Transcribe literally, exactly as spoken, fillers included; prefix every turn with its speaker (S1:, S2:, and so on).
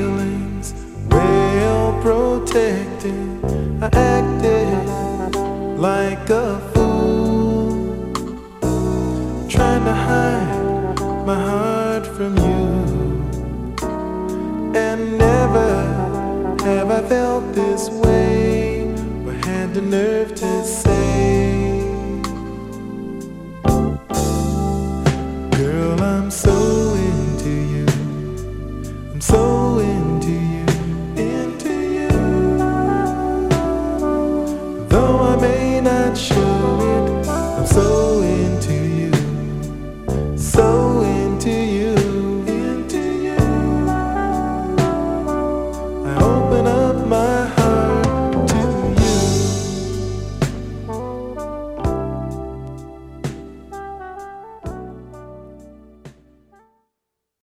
S1: feelings well protected. I acted like a fool, trying to hide my heart from you. And never have I felt this way, or had the nerve to say, girl, I'm so into you, I'm so into you, into you. Though I may not show